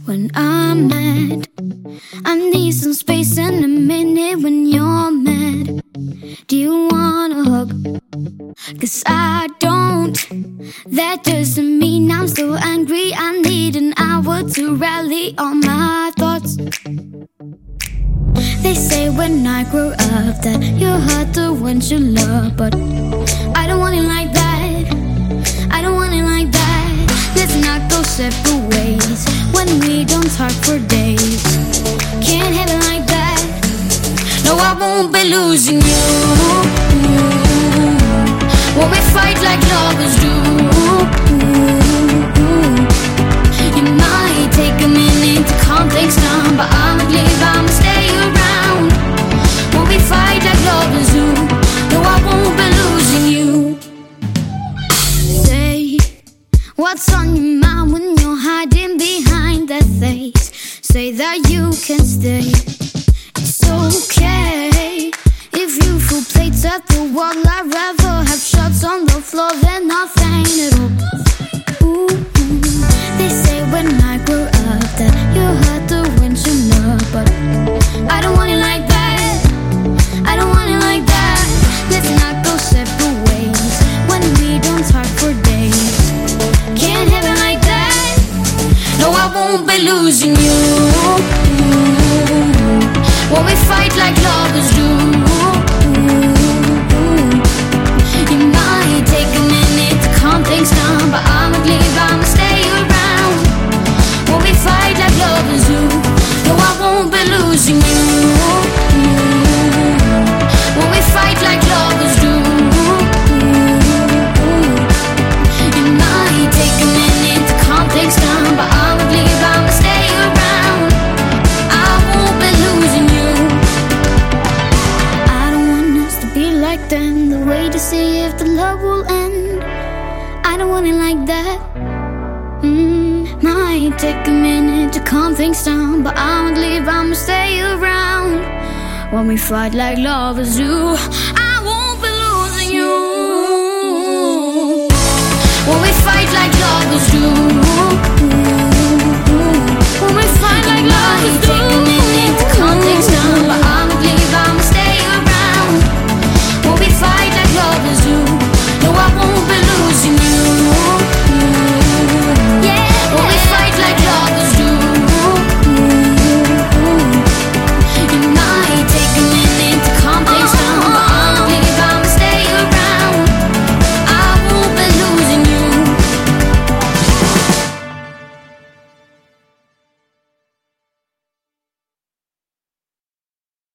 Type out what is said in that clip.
when I'm mad. I need some space and a minute when you're mad. Do you want a hug? 'Cause I don't. That doesn't mean I'm still angry. I need an hour to rally all my thoughts. They say when I grow up that you're hard to win your love, but I don't want it like that. I don't want it like that. Let's not go separate ways when we don't talk for days. Can't have it like that. No, I won't be losing you. When we fight like lovers do. It might take a minute to calm things down, but I'ma leave, I'ma stay around. When we fight like lovers do. No, I won't be losing you. Say what's on your mind when you're hiding behind that face. Say that you can stay. It's okay if you throw plates at the wall. I'd rather have shots on the floor than nothing at all. Ooh, they say when I grow up that you're hard to win your love, but I don't want it like that. I don't want it like that. Let's not go separate ways when we don't talk for days. Can't have it like that. No, I won't be losing you. When we fight like lovers do. It might take a minute to calm things down, but I'ma leave, I'ma stay around. When we fight like lovers do. No, I won't be losing you. When we fight like lovers do. It might take a minute to calm things down, but I'ma leave, I'ma stay around. I won't be losing you. I don't want us to be like them, the way to see if the love will end. I don't want it like that. Might take a minute to calm things down, but I'ma leave, I'ma stay around. When we fight like lovers do. I won't be losing you. When we fight like lovers do.